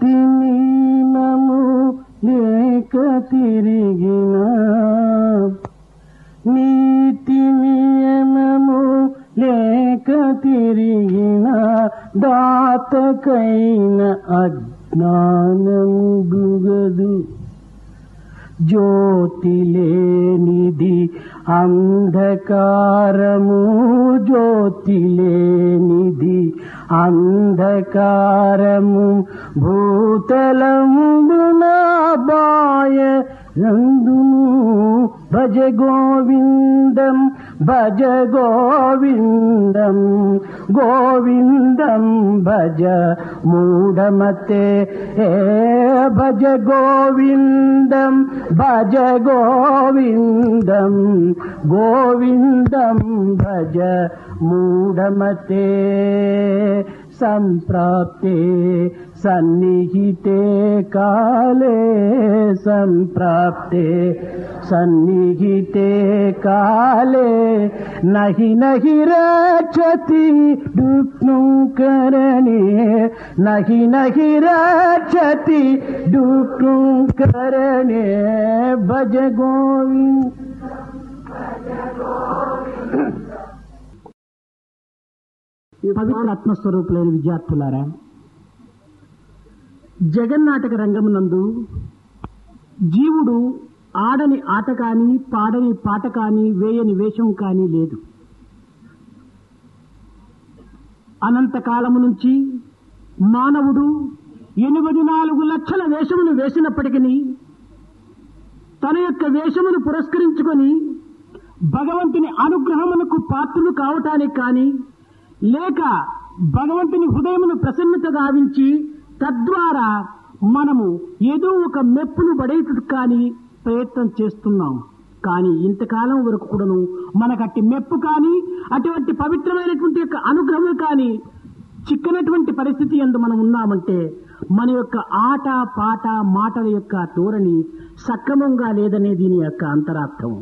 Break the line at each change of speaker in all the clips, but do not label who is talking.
నీతి నియమము లేక తిరిగిన, నీతి నియమము లేక తిరిగిన దాతకైన అజ్ఞానము గుగదు. జ్యోతి లేనిది అంధకారము, జ్యోతి లేనిది అంధకారము. భూతలమున బాయ నందును భజ గోవిందం, భజ గోవిందం, గోవిందం భజ మూఢమతే. భజ గోవిందం, భజ గోవిందం, గోవిందం భజ మూఢమతే. సంప్రాప్తే సన్నిహితే కాలే, సంప్రాప్తే సన్నిహితే కాలే. నహి నహి రక్షతి డుక్నుం కరణే, నహి నహి రక్షతి డుక్నుం కరణే. భజ గోవింద. పవిత్ర ఆత్మస్వరూపులైన విద్యార్థులారా, జగన్నాటక రంగమునందు జీవుడు ఆడని ఆట కాని, పాడని పాట కాని, వేయని వేషం కాని లేదు. అనంతకాలము నుంచి మానవుడు 84 లక్షల వేషమును వేసినప్పటికీ తన యొక్క వేషమును పురస్కరించుకొని భగవంతుని అనుగ్రహమునకు పాత్రులు కావటానికి కాని, లేక భగవంతుని హృదయమును ప్రసన్నత గావించి తద్వారా మనము ఏదో ఒక మెప్పును పడేటట్టు కానీ ప్రయత్నం చేస్తున్నాం. కానీ ఇంతకాలం వరకు కూడాను మనకట్టి మెప్పు కానీ, అటువంటి పవిత్రమైనటువంటి యొక్క అనుగ్రహం కానీ చిక్కనటువంటి పరిస్థితి యందు మనం ఉన్నామంటే మన యొక్క ఆట పాట మాటల యొక్క ధోరణి సక్రమంగా లేదనే దీని యొక్క అంతరార్థం.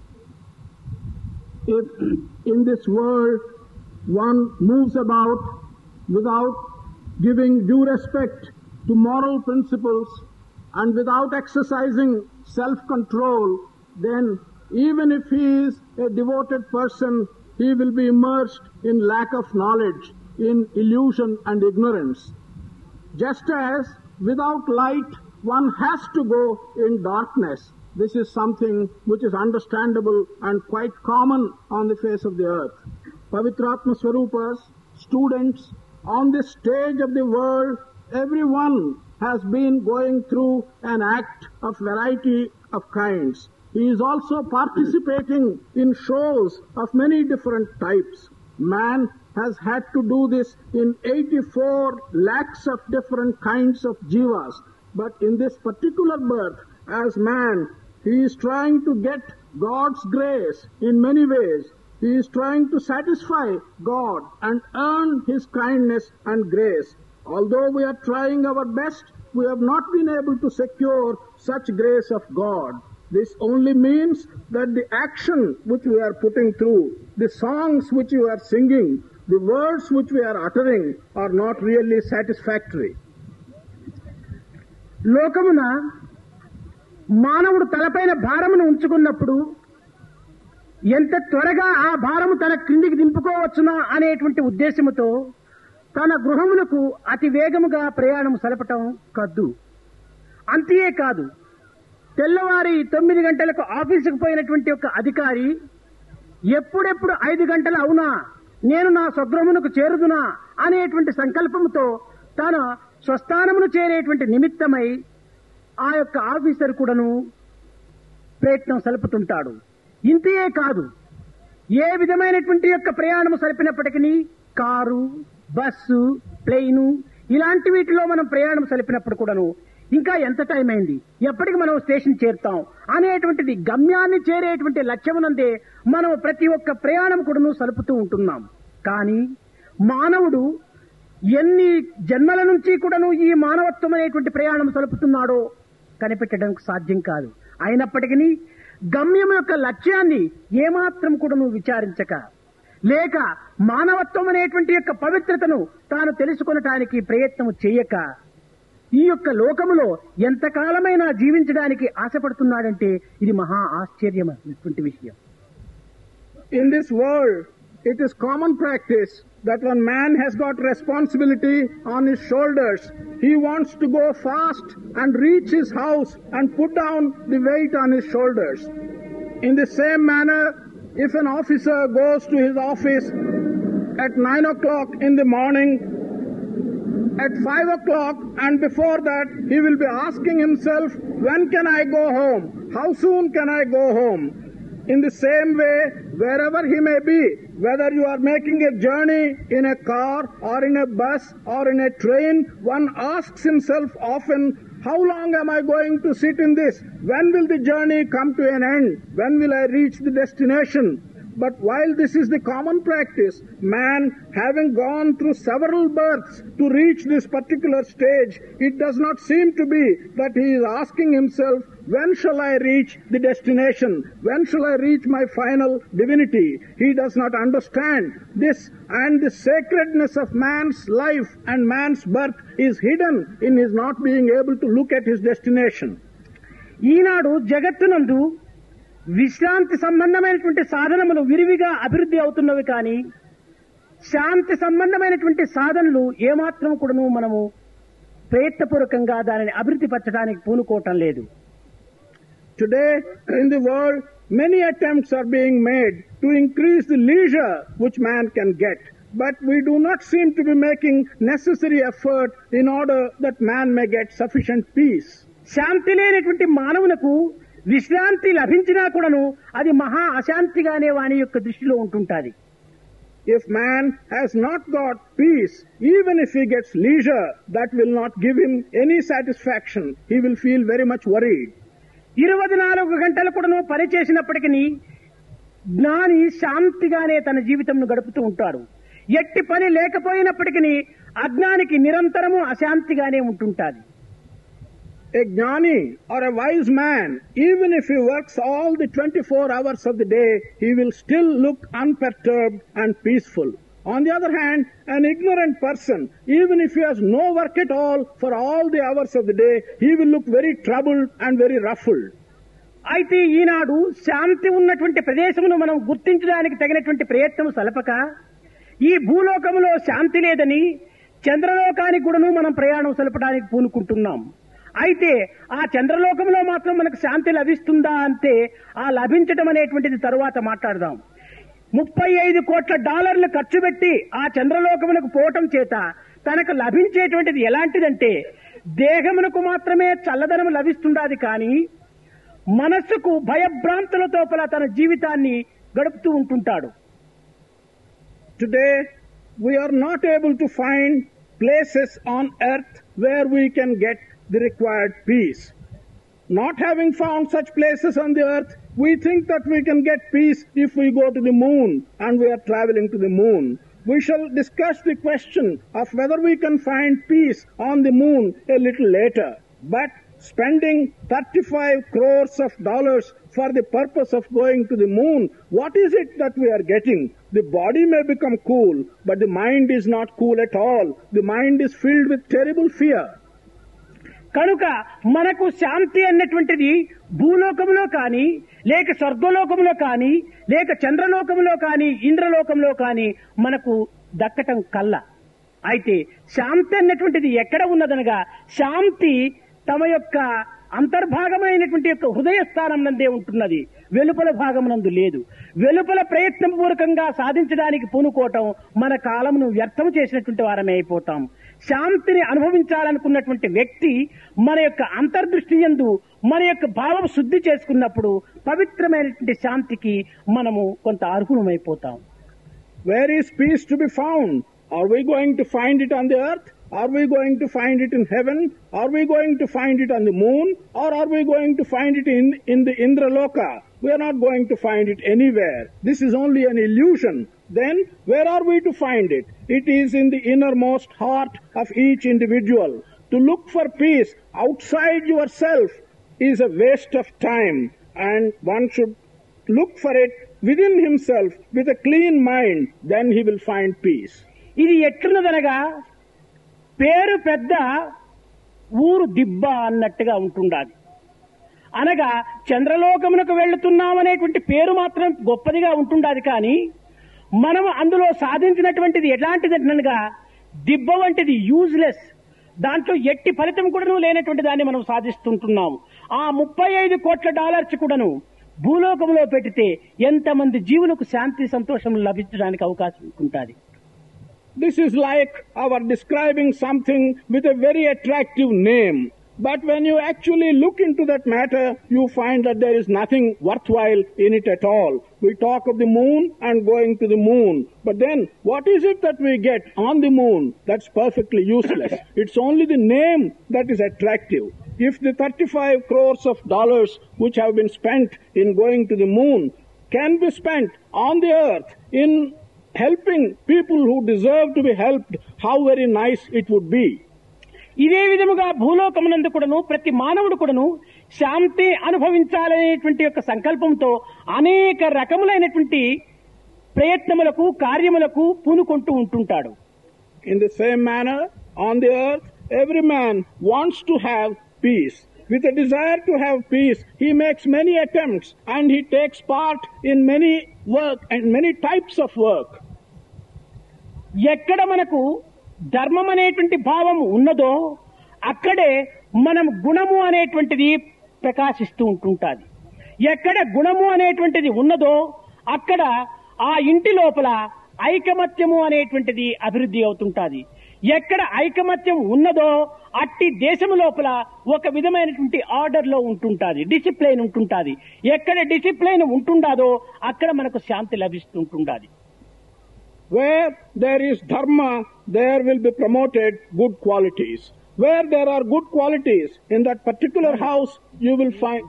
If in this world one moves about without giving due respect to moral principles and without exercising self-control, then even if he is a devoted person, he will be immersed in lack of knowledge, in illusion and ignorance. Just as without light one has to go in darkness, this is something which is understandable and quite common on the face of the earth. Pavitratma Swarupas, students on this stage of the world, everyone has been going through an act of variety of kinds. He is also participating in shows of many different types. Man has had to do this in 84 lakhs of different kinds of jivas. But in this particular birth, as man, he is trying to get God's grace in many ways. He is trying to satisfy God and earn His kindness and grace. Although we are trying our best, we have not been able to secure such grace of God. This only means that the action which we are putting through, the songs which we are singing, the words which we are uttering are not really satisfactory.
లోకమున మానవుడు తలపైన భారమును ఉంచుకున్నప్పుడు ఎంత త్వరగా ఆ భారము తన క్రిందికి దింపుకోవచ్చునా అనేటువంటి ఉద్దేశముతో తన గృహములకు అతి వేగముగా ప్రయాణం సలపటం కద్దు. అంతేకాదు, తెల్లవారి 9 గంటలకు ఆఫీసుకు పోయినటువంటి ఒక అధికారి ఎప్పుడెప్పుడు 5 గంటలు అవునా, నేను నా స్వగృహమునకు చేరుదునా అనేటువంటి సంకల్పముతో తన స్వస్థానమును చేరేటువంటి నిమిత్తమై ఆ యొక్క ఆఫీసర్ కూడాను ప్రయత్నం సలుపుతుంటాడు. ఇంతే కాదు, ఏ విధమైనటువంటి యొక్క ప్రయాణము సలిపినప్పటికీ కారు, బస్సు, ప్లేను ఇలాంటి వీటిలో మనం ప్రయాణం సలిపినప్పుడు కూడాను ఇంకా ఎంత టైం అయింది, ఎప్పటికి మనం స్టేషన్ చేరుతాం అనేటువంటిది గమ్యాన్ని చేరేటువంటి లక్ష్యమునందే మనం ప్రతి ఒక్క ప్రయాణం కూడాను సలుపుతూ ఉంటున్నాం. కానీ మానవుడు ఎన్ని జన్మల నుంచి కూడాను ఈ మానవత్వం అనేటువంటి ప్రయాణం సలుపుతున్నాడో కనిపెట్టడానికి సాధ్యం కాదు. అయినప్పటికీ గమ్యం యొక్క లక్ష్యాన్ని ఏమాత్రం కూడాను విచారించక, లేక మానవత్వం అనేటువంటి యొక్క పవిత్రతను తాను తెలుసుకొనటానికి ప్రయత్నం చేయక ఈ యొక్క లోకములో ఎంతకాలమైనా జీవించడానికి ఆశపడుతున్నాడంటే ఇది మహా ఆశ్చర్యమైనటువంటి విషయం.
In this world, it is common practice that when man has got responsibility on his shoulders, he wants to go fast and reach his house and put down the weight on his shoulders. In the same manner, if an officer goes to his office at 9 o'clock in the morning, at 5 o'clock and before that, he will be asking himself, when can I go home? How soon can I go home? In the same way, wherever he may be, whether you are making a journey in a car or in a bus or in a train, one asks himself often, how long am I going to sit in this? When will the journey come to an end? When will I reach the destination? But while this is the common practice, man, having gone through several births to reach this particular stage, it does not seem to be that he is asking himself, when shall I reach the destination? When shall I reach my final divinity? He does not understand this, and the sacredness of man's life and man's birth is hidden in his not being able to look at his destination.
ఈనాడు జగత్తునందు విశ్రాంతి సంబంధమైనటువంటి సాధనములు విరివిగా అభివృద్ధి అవుతున్నవి కానీ శాంతి సంబంధమైనటువంటి సాధనలు ఏమాత్రం కూడాను మనము ప్రయత్నపూర్వకంగా దానిని అభివృద్ధి పరచడానికి పూనుకోవటం లేదు.
Today in the world, many attempts are being made to increase the leisure which man can get. But we do not seem to be making necessary effort in order that man may get sufficient peace.
శాంతి లేనటువంటి మానవునకు విశ్రాంతి లభించినా కూడాను అది మహా అశాంతిగానే వాని యొక్క దృష్టిలో ఉంటుంటాది.
If man has not got peace, even if he gets leisure, that will not give him any satisfaction. He will feel very much worried.
24 గంటలు కూడాను పని చేసినప్పటికీ జ్ఞాని శాంతిగానే తన జీవితంను గడుపుతూ ఉంటాడు. ఎట్టి పని లేకపోయినప్పటికీ అజ్ఞానికి నిరంతరము అశాంతిగానే ఉంటుంటాది.
A jnani or a wise man, even if he works all the 24 hours of the day, he will still look unperturbed and peaceful. On the other hand, an ignorant person, even if he has no work at all for all the hours of the day, he will look very troubled and very ruffled.
అయితే ఈనాడు శాంతి ఉన్నటువంటి ప్రదేశమును మనం గుర్తించడానికి తగినటువంటి ప్రయత్నం సలపక ఈ భూలోకములో శాంతి లేదని చంద్రలోకానికి కూడాను మనం ప్రయాణం సలపడానికి పూనుకుంటున్నాం. అయితే ఆ చంద్రలోకంలో మాత్రం మనకు శాంతి లభిస్తుందా అంటే ఆ లభించడం అనేటువంటిది తరువాత మాట్లాడదాం. $35 కోట్ల ఖర్చు పెట్టి ఆ చంద్రలోకమునకు పోవటం చేత తనకు లభించేటువంటిది ఎలాంటిదంటే దేహమునకు మాత్రమే చల్లదనం లభిస్తుండాది కానీ మనస్సుకు భయభ్రాంతులతో తన జీవితాన్ని గడుపుతూ ఉంటుంటాడు.
Today we are not able to find places on earth where we can get the required peace. Not having found such places on the earth, we think that we can get peace if we go to the moon and we are traveling to the moon. We shall discuss the question of whether we can find peace on the moon a little later. But spending 35 crores of dollars for the purpose of going to the moon, what is it that we are getting? The body may become cool, but the mind is not cool at all. The mind is filled with terrible fear.
కనుక మనకు శాంతి అన్నటువంటిది భూలోకంలో కానీ లేక స్వర్గలోకంలో కానీ లేక చంద్రలోకంలో కానీ ఇంద్రలోకంలో కానీ మనకు దక్కటం కల్ల. అయితే శాంతి అన్నటువంటిది ఎక్కడ ఉన్నదనగా శాంతి తమ యొక్క అంతర్భాగమైనటువంటి యొక్క హృదయ స్థానం నందే ఉంటున్నది, వెలుపల భాగమునందు లేదు. వెలుపల ప్రయత్నం పూర్వకంగా సాధించడానికి పూనుకోవటం మన కాలమును వ్యర్థం చేసినటువంటి వారమే అయిపోతాం. శాంతిని అనుభవించాలనుకున్నటువంటి వ్యక్తి మన యొక్క అంతర్దృష్టి యందు మన యొక్క భావం శుద్ధి చేసుకున్నప్పుడు పవిత్రమైనటువంటి శాంతికి మనము కొంత అర్హులమైపోతాం.
Where is peace to be found? Are we going to find it on the earth? Are we going to find it in heaven? Are we going to find it on the moon? Or are we going to find it in the Indraloka? We are not going to find it anywhere. This is only an illusion. Then, where are we to find it? It is in the innermost heart of each individual. To look for peace outside yourself is a waste of time, and one should look for it within himself with a clean mind. Then he will find peace.
ఇది ఎట్లున్నదనగా పేరు పెద్ద ఊరు దిబ్బ అన్నట్టుగా ఉంటుండాలి. అనగా చంద్రలోకమునకు వెళ్తున్నామనేటువంటి పేరు మాత్రం గొప్పదిగా ఉంటుండాది. కానీ మనం అందులో సాధించినటువంటిది ఎలాంటిదనగా దిబ్బ వంటిది, యూజ్లెస్, దాంట్లో ఎట్టి ఫలితం కూడాను లేనటువంటి దాన్ని మనం సాధిస్తుంటున్నాము. ఆ $35 కోట్ల కూడాను భూలోకంలో పెడితే ఎంతమంది జీవులకు శాంతి సంతోషం లభించడానికి అవకాశం ఉంటుంది.
This is like our describing something with a very attractive name. But when you actually look into that matter, you find that there is nothing worthwhile in it at all. We talk of the moon and going to the moon. But then, what is it that we get on the moon? That's perfectly useless. It's only the name that is attractive. If the 35 crores of dollars which have been spent in going to the moon can be spent on the earth in helping people who deserve to be helped, how very nice it would be.
ఇదే విధముగా భూలోకమునందు కూడాను ప్రతి మానవుడు కూడాను శాంతి అనుభవించాలనేటువంటి యొక్క సంకల్పంతో అనేక రకములైనటువంటి ప్రయత్నములకు కార్యములకు పూనుకుంటూ ఉంటుంటాడు.
In the same manner, on the earth, every man wants to have peace. With a desire to have peace, he makes many attempts and he takes part in many work and many types of work.
ఎక్కడ మనకు ధర్మం అనేటువంటి భావం ఉన్నదో అక్కడే మనం గుణము అనేటువంటిది ప్రకాశిస్తూ ఉంటుంటాది. ఎక్కడ గుణము అనేటువంటిది ఉన్నదో అక్కడ ఆ ఇంటి లోపల ఐకమత్యము అనేటువంటిది అభివృద్ధి అవుతుంటాది. ఎక్కడ ఐకమత్యం ఉన్నదో అట్టి దేశము లోపల ఒక విధమైనటువంటి ఆర్డర్ లో ఉంటుంటాది, డిసిప్లైన్ ఉంటుంటాది. ఎక్కడ డిసిప్లైన్ ఉంటుండాదో అక్కడ మనకు శాంతి లభిస్తుంటుండాది.
Where there is dharma, there will be promoted good qualities. Where there are good qualities in that particular house, you will find.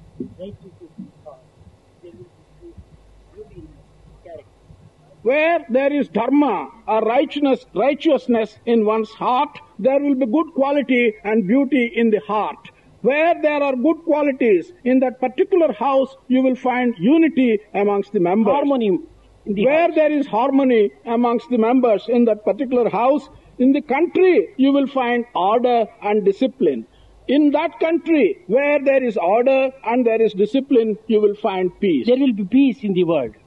Where there is dharma or righteousness in one's heart, there will be good quality and beauty in the heart. Where there are good qualities in that particular house, you will find unity amongst the members.
Harmony.
Where there is harmony amongst the members in that particular house, in the country, you will find order and discipline. In that country, where there is order and there is discipline, you will find peace.
There will be peace in the world.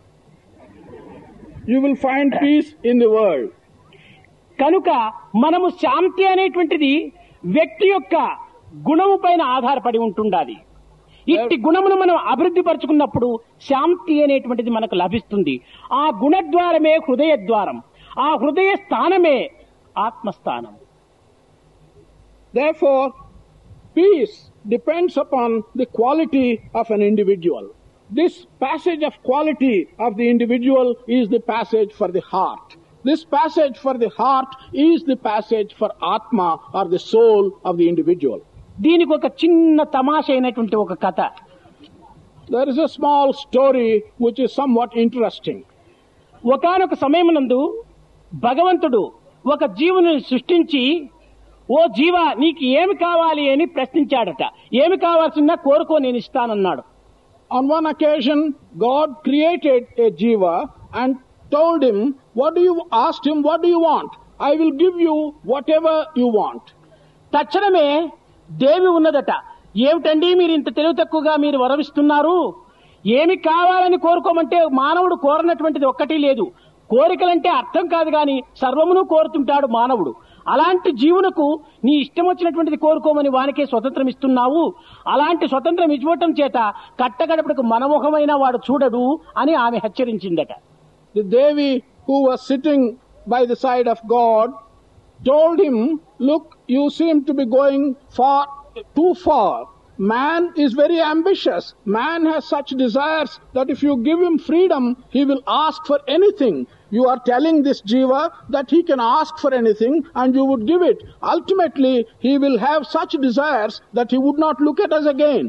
You will find peace in the world.
కనుక మనము శాంతి అనేటువంటిది వ్యక్తి యొక్క గుణము పైన ఆధారపడి ఉంటుండాలి. ఇట్టి గుణమును మనం అభివృద్ధి పరుచుకున్నప్పుడు శాంతి అనేటువంటిది మనకు లభిస్తుంది. ఆ గుణద్వారమే హృదయ ద్వారం, ఆ హృదయ స్థానమే ఆత్మస్థానం.
Therefore, peace depends upon the quality of an individual. This passage of quality of the individual is the passage for the heart. This passage for the heart is the passage for Atma or the soul of the individual.
దీనికి ఒక చిన్న తమాష అయినటువంటి ఒక కథ.
There is a small story which is somewhat interesting.
ఒకానొక సమయమునందు భగవంతుడు ఒక జీవుని సృష్టించి, ఓ జీవా నీకు ఏమి కావాలి అని ప్రశ్నించాడట. ఏమి కావాల్సిన కోరుకో నేను ఇస్తానన్నాడు.
On one occasion, God created a jiva and told him, asked him, what do you want? I will give you whatever you want.
తక్షణమే దేవి ఉన్నదట. ఏమిటండి మీరు ఇంత తెలివి తక్కువగా మీరు వరమిస్తున్నారు? ఏమి కావాలని కోరుకోమంటే మానవుడు కోరనటువంటిది ఒక్కటి లేదు. కోరికలంటే అర్థం కాదు గాని సర్వమును కోరుతుంటాడు మానవుడు. అలాంటి జీవునకు నీ ఇష్టం వచ్చినటువంటిది కోరుకోమని వానికే స్వతంత్రం ఇస్తున్నావు. అలాంటి స్వతంత్రం ఇవ్వటం చేత కట్టగడపడకు మనముఖమైన వాడు చూడడు అని ఆమె హెచ్చరించిందట.
The Devi who was sitting by the side of God told him, look, you seem to be going too far. Man is very ambitious. Man has such desires that if you give him freedom, he will ask for anything. You are telling this jiva that he can ask for anything and you would give it. Ultimately, he will have such desires that he would not look at us again.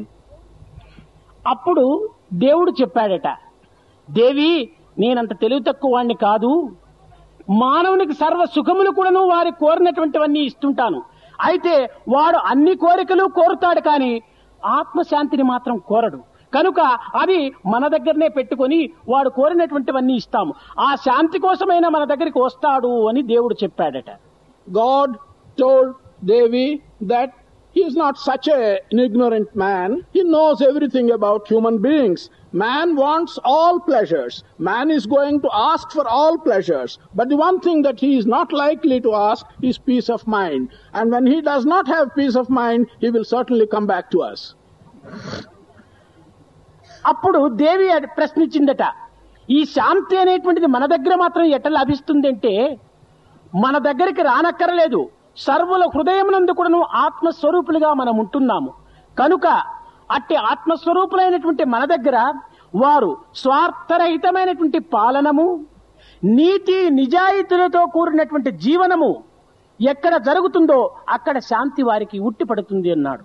అప్పుడు దేవుడు చెప్పాడట, దేవి నేనంత తెలివి తక్కువ వాణ్ణి కాదు. మానవునికి సర్వ సుఖములు కూడాను వారి కోరినటువంటివన్నీ ఇస్తుంటాను. అయితే వాడు అన్ని కోరికలు కోరుతాడు కానీ ఆత్మశాంతిని మాత్రం కోరడు. కనుక అది మన దగ్గరనే పెట్టుకొని వాడు కోరినటువంటివన్నీ ఇస్తాము. ఆ శాంతి కోసమైనా మన దగ్గరికి వస్తాడు అని దేవుడు చెప్పాడట.
God told Devi that he is not such an ignorant man. He knows everything about human beings. Man wants all pleasures. Man is going to ask for all pleasures. But the one thing that he is not likely to ask is peace of mind. And when he does not have peace of mind, he will certainly come back to us.
అప్పుడు దేవి ప్రశ్నించిందట, ఈ శాంతి అనేటువంటిది మన దగ్గర మాత్రం ఎట్లా లభిస్తుందంటే, మన దగ్గరికి రానక్కరలేదు. సర్వుల హృదయమునందు కూడాను ఆత్మస్వరూపులుగా మనం ఉంటున్నాము కనుక అట్టి ఆత్మస్వరూపులైనటువంటి మన దగ్గర వారు స్వార్థరహితమైనటువంటి పాలనము, నీతి నిజాయితీలతో కూడినటువంటి జీవనము ఎక్కడ జరుగుతుందో అక్కడ శాంతి వారికి ఉట్టిపడుతుంది అన్నాడు.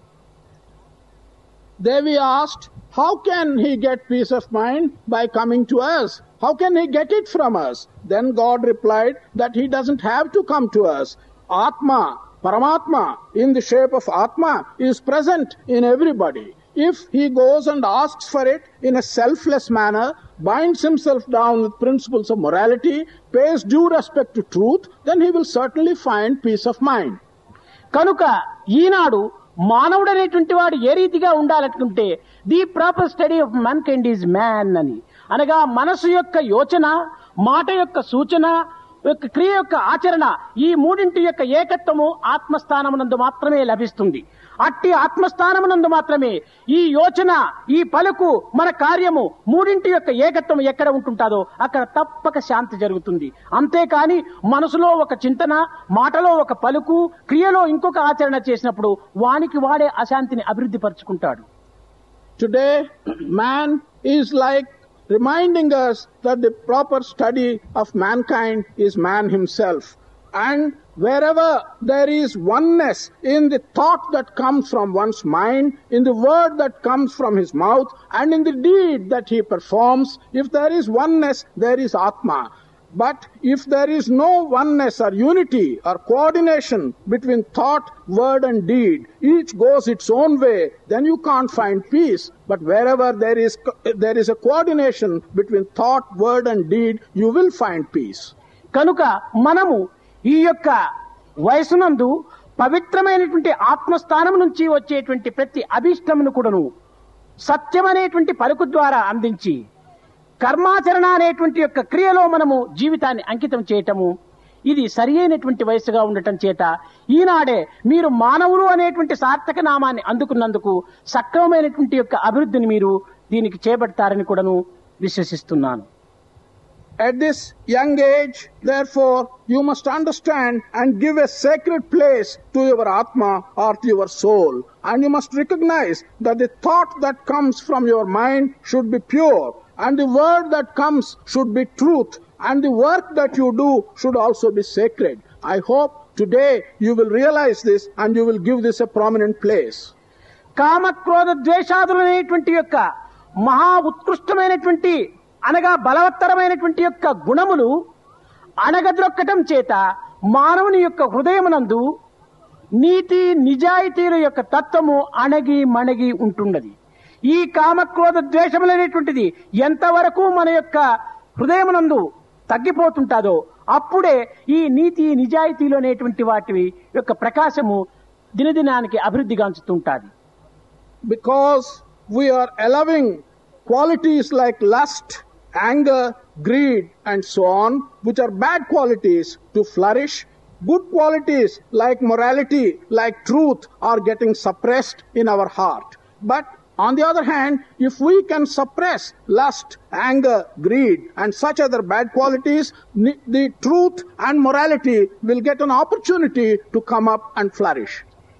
Devi asked, how can he get peace of mind? By coming to us. How can he get it from us? Then God replied that he doesn't have to come to us. Atma, Paramatma, in the shape of Atma, is present in everybody. If he goes and asks for it in a selfless manner, binds himself down with principles of morality, pays due respect to truth, then he will certainly find peace of mind.
కనుక ఈనాడు మానవుడు అనేటువంటి వాడు ఏ రీతిగా ఉండాలనుకుంటే, the proper study of mankind is man అని అనగా మనసు యొక్క యోచన, మాట యొక్క సూచన, యొక్క క్రియ యొక్క ఆచరణ, ఈ మూడింటి యొక్క ఏకత్వము ఆత్మస్థానమునందు మాత్రమే లభిస్తుంది. అట్టి ఆత్మస్థానమునందు మాత్రమే ఈ యోచన, ఈ పలుకు, మన కార్యము మూడింటి యొక్క ఏకత్వం ఎక్కడ ఉంటుంటాదో అక్కడ తప్పక శాంతి జరుగుతుంది. అంతేకాని మనసులో ఒక చింతన, మాటలో ఒక పలుకు, క్రియలో ఇంకొక ఆచరణ చేసినప్పుడు వానికి వాడే అశాంతిని అభివృద్ధి పరుచుకుంటాడు.
Today, man is like reminding us that the proper study of mankind is man himself. And wherever there is oneness in the thought that comes from one's mind, in the word that comes from his mouth, and in the deed that he performs, if there is oneness, there is Atma. But if there is no oneness or unity or coordination between thought, word and deed, each goes its own way, then you can't find peace. But wherever there is a coordination between thought, word and deed, you will find peace.
కనుక మనము ఈ యొక్క వయసునందు పవిత్రమైనటువంటి ఆత్మస్థానం నుంచి వచ్చేటువంటి ప్రతి అభిష్టమును కూడాను సత్యమనేటువంటి పలుకు ద్వారా అందించి కర్మాచరణ అనేటువంటి యొక్క క్రియలో మనము జీవితాన్ని అంకితం చేయటము, ఇది సరి అయినటువంటి వయసుగా ఉండటం చేత ఈనాడే మీరు మానవులు అనేటువంటి సార్థక నామాన్ని అందుకున్నందుకు సక్రమమైనటువంటి యొక్క అభివృద్ధిని మీరు దీనికి చేపడతారని కూడాను విశ్వసిస్తున్నాను.
At this young age, therefore, you must understand and give a sacred place to your Atma or to your soul. And you must recognize that the thought that comes from your mind should be pure, and the word that comes should be truth, and the work that you do should also be sacred. I hope today you will realize this and you will give this a prominent place.
కామ క్రోధ ద్వేషాదులనేటువంటి యొక్క మహా ఉత్కృష్టమైనటువంటి అనగా బలవత్తరమైనటువంటి యొక్క గుణములు అణగద్రొక్కటం చేత మానవుని యొక్క హృదయమునందు నీతి నిజాయితీల యొక్క తత్వము అణగి మణగి ఉంటున్నది. ఈ కామక్రోధ ద్వేషములనేటువంటిది ఎంతవరకు మన యొక్క హృదయమునందు తగ్గిపోతుంటాదో అప్పుడే ఈ నీతి నిజాయితీలు అనేటువంటి వాటి యొక్క ప్రకాశము దినదినానికి అభివృద్ధిగాంచుతుంటాది.
Because we are allowing qualities like lust, anger, greed and so on, which are bad qualities, to flourish, good qualities like morality, like truth are getting suppressed in our heart. But on the other hand, if we can suppress lust, anger, greed and such other bad qualities, the truth and morality will get an opportunity to come up and flourish.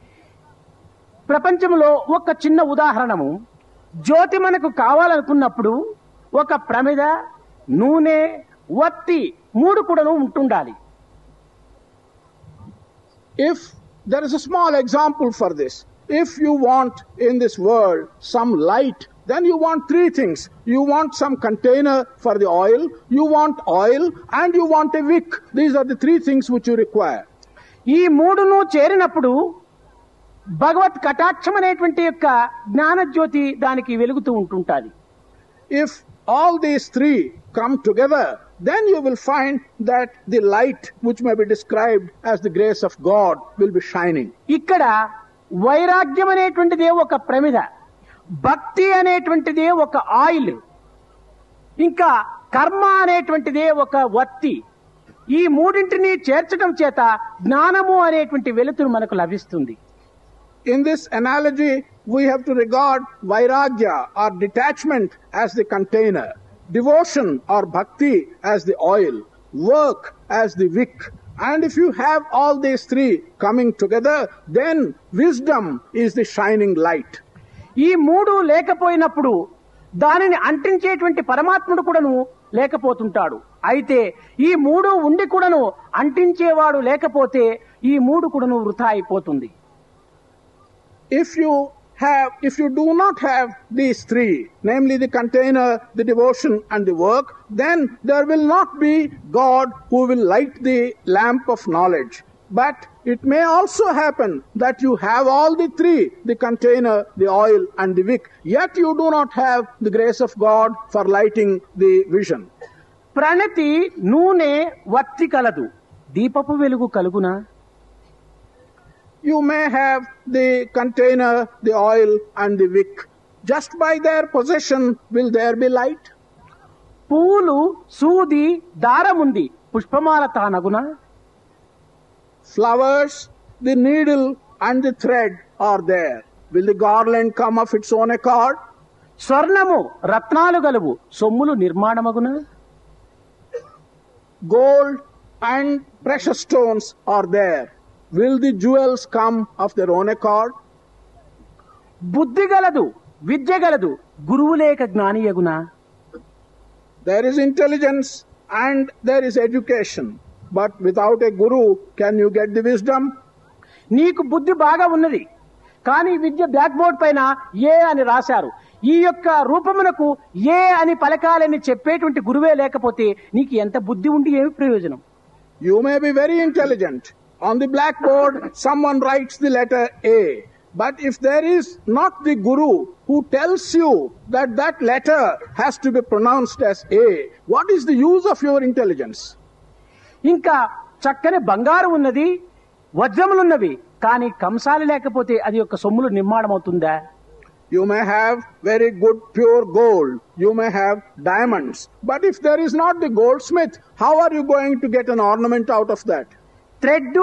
ప్రపంచంలో ఒక చిన్న ఉదాహరణము, జ్యోతి మనకు కావాలనుకున్నప్పుడు ఒక ప్రమిద, నూనె, వత్తి మూడు కూడాను ఉంటుండాలి.
If there is a small example for this, if you want in this world some light, then you want three things. You want some container for the oil, you want oil, and you want a wick. These are the three things which you require.
ఈ మూడును చేరినప్పుడు భగవత్ కటాక్షం అనేటువంటి యొక్క జ్ఞానజ్యోతి దానికి వెలుగుతూ ఉంటుంటాది.
If all these three come together, then you will find that the light which may be described as the grace of God will be shining.
ఇక్కడ వైరాగ్యం అనేటువంటిదే ఒక ప్రమిద, భక్తి అనేటువంటిదే ఒక ఆయిల్, ఇంకా కర్మ అనేటువంటిదే ఒక వత్తి. ఈ మూడింటిని చేర్చడం చేత జ్ఞానము అనేటువంటి వెలుతురు మనకు లభిస్తుంది.
In this analogy, we have to regard vairagya or detachment as the container, devotion or bhakti as the oil, work as the wick. And if you have all these three coming together, then wisdom is the shining light.
ఈ మూడు లేకపోయినప్పుడు దానిని అంటించేటువంటి పరమాత్ముడు కూడాను లేకపోతుంటాడు. అయితే ఈ మూడు ఉండి కూడాను అంటించేవాడు లేకపోతే ఈ మూడు కూడాను వృథా అయిపోతుంది.
If you do not have these three, namely the container, the devotion and the work, then there will not be God who will light the lamp of knowledge. But it may also happen that you have all the three, the container, the oil and the wick, yet you do not have the grace of God for lighting the vision.
ప్రణతి నూనె వత్తి కలదు, దీపపు వెలుగు కలుగునా?
You may have the container, the oil and the wick. Just by their possession will there be light?
పూలు, సూది, దారముంది, పుష్పమాల తానగునా?
Flowers, the needle and the thread are there. Will the garland come of its own accord?
స్వర్ణము, రత్నాలు గలవు, సొమ్ములు నిర్మాణమగునా?
Gold and precious stones are there. Will the jewels come of their own accord?
బుద్ధి గలదు, విద్య గలదు, గురువు లేక జ్ఞానియగునా?
There is intelligence and there is education. But without a guru, can you get the wisdom?
నీకు బుద్ధి బాగా ఉన్నది, కానీ విద్య బ్లాక్ బోర్డ్ పైన ఏ అని రాశారు. ఈ యొక్క రూపమునకు ఏ అని పలకాలని చెప్పేటువంటి గురువే లేకపోతే నీకు ఎంత బుద్ధి ఉండి ఏమి ప్రయోజనం?
You may be very intelligent. On the blackboard, someone writes the letter A. But if there is not the guru who tells you that that letter has to be pronounced as A, what is the use of your intelligence?
ఇంకా చక్కని బంగారు ఉన్నది, వజ్రములున్నవి, కానీ కంసాలి లేకపోతే అది యొక్క సొమ్ములు నిర్మాణం అవుతుందా?
You may have very good pure gold. You may have diamonds. But if there is not the goldsmith, how are you going to get an ornament out of that?
Thread,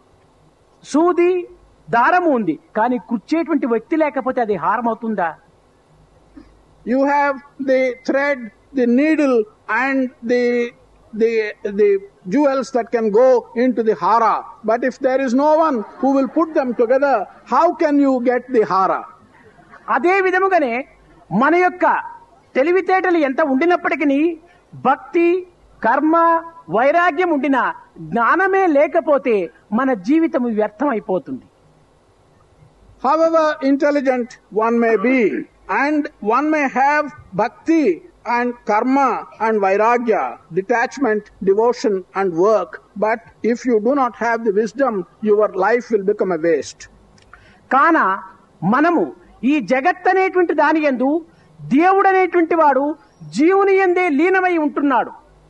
సూది, దారము ఉంది, కానీ కుర్చేటువంటి వ్యక్తి లేకపోతే అది హారం అవుతుందా?
You have the thread, the needle and the jewels that can go into the hara. But if there is no one who will put them together, how can you get the hara?
అదే విధముగానే మన యొక్క తెలివితేటలు ఎంత ఉండినప్పటికీ భక్తి, కర్మ, వైరాగ్యం ఉండిన జ్ఞానమే లేకపోతే మన జీవితం వ్యర్థం అయిపోతుంది.
However intelligent one may be, and one may have bhakti and karma and vairagya, detachment, devotion and work, but if you do not have the wisdom, your life will become a waste.
కాన మనము ఈ జగత్ అనేటువంటి దాని యందు దేవుడు అనేటువంటి వాడు జీవుని యందే లీనమై ఉంటున్నాడు.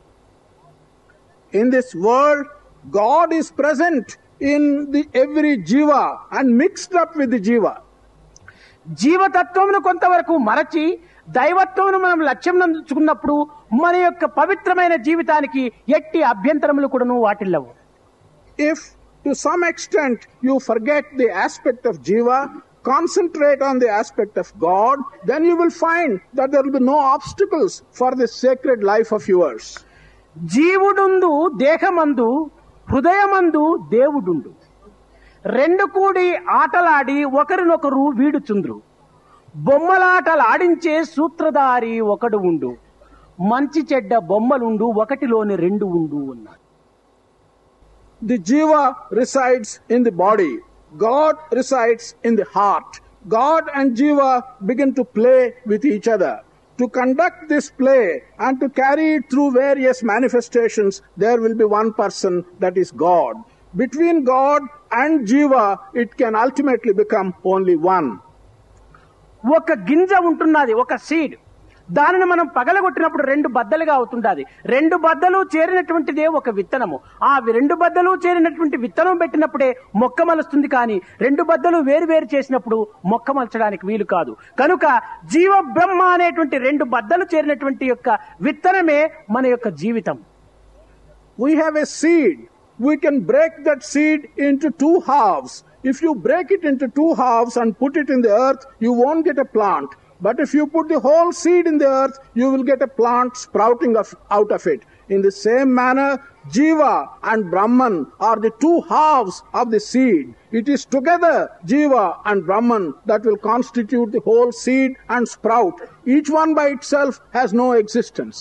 In this world, God is present in every jiva and mixed up with the jiva.
జీవతత్వమును కొంతవరకు మరచి దైవత్వమును మనం లక్ష్యం నందుకున్నప్పుడు మన యొక్క పవిత్రమైన జీవితానికి ఎట్టి అభ్యంతరములు కూడాను వాటిల్లవు.
If to some extent you forget the aspect of jiva, concentrate on the aspect of God, then you will find that there will be no obstacles for this sacred life of yours.
జీవుడుందు దేహమందు, హృదయమందు దేవుడుండు, రెండు కూడి ఆటలాడి ఒకరినొకరు వీడుచుంద్రు, బొమ్మలాటలాడించే సూత్రధారి ఒకడు ఉండు, మంచి చెడ్డ బొమ్మలుండు, ఒకటిలోని రెండు ఉండు అన్నాడు.
The jiva resides in the body. God resides in the heart. God and jiva begin to play with each other. To conduct this play and to carry it through various manifestations, there will be one person, that is God. Between God and jiva, it can ultimately become only one.
ఒక గింజ ఉంటున్నది, ఒక seed. దానిని మనం పగలగొట్టినప్పుడు రెండు బద్దలుగా అవుతుండాది. రెండు బద్దలు చేరినటువంటిదే ఒక విత్తనము. ఆ రెండు బద్దలు చేరినటువంటి విత్తనం పెట్టినప్పుడే మొక్క మలుస్తుంది. కానీ రెండు బద్దలు వేరు వేరు చేసినప్పుడు మొక్క మలచడానికి వీలు కాదు. కనుక జీవ బ్రహ్మ అనేటువంటి రెండు బద్దలు చేరినటువంటి యొక్క విత్తనమే మన యొక్క జీవితం.
We have a seed. We can break that seed into two halves. If you break it into two halves and put it in the earth, you won't get a plant. But if you put the whole seed in the earth, you will get a plant sprouting out of it. In the same manner, Jiva and Brahman are the two halves of the seed. It is together, Jiva and Brahman, that will constitute the whole seed and sprout. Each one by itself has no existence.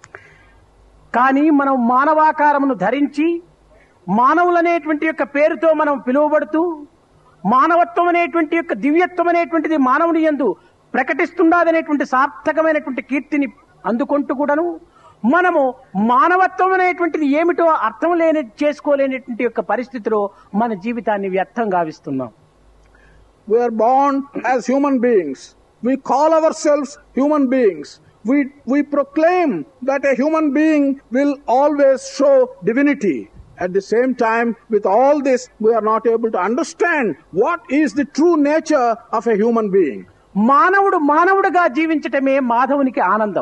కానీ మనం మానవాకారమును ధరించి మానవులనేటువంటి యొక్క పేరుతో మనం పిలువబడుతూ మానవత్వం అనేటువంటి యొక్క దివ్యత్వం అనేటువంటిది మానవుని యందు ప్రకటిస్తుండదనేటువంటి సార్థకమైనటువంటి కీర్తిని అందుకుంటూ కూడాను మనము మానవత్వం అనేటువంటిది ఏమిటో అర్థం చేసుకోలేనటువంటి యొక్క పరిస్థితిలో మన జీవితాన్ని వ్యర్థం గావిస్తున్నాం.
We are born as human beings. We call ourselves human beings. We proclaim that a human being will always show divinity. At the same time, with all this, we are not able to understand what is the true nature of a human being.
మానవుడు మానవుడుగా జీవించటమే మాధవునికి ఆనందం.